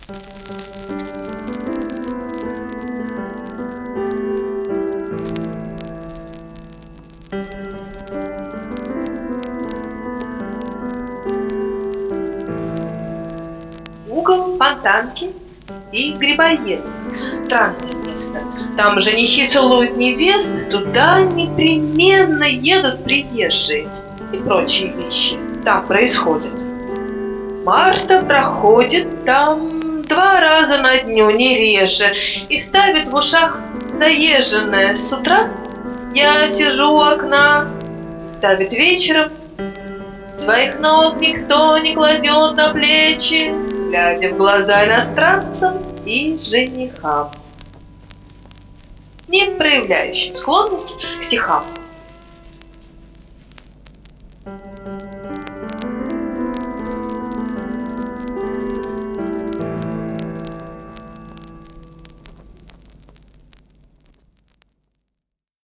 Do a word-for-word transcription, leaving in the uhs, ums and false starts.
Угол Фонтанки и Грибоедов. Странное место. Там женихи целуют невест, туда непременно едут приезжие и прочие вещи там происходят. Марта проходит там два раза на дню, не реже, и ставит в ушах заезженное с утра. Я сижу у окна, ставит вечером. Своих ног никто не кладет на плечи, глядя в глаза иностранцам и женихам, не проявляющим склонность к стихам.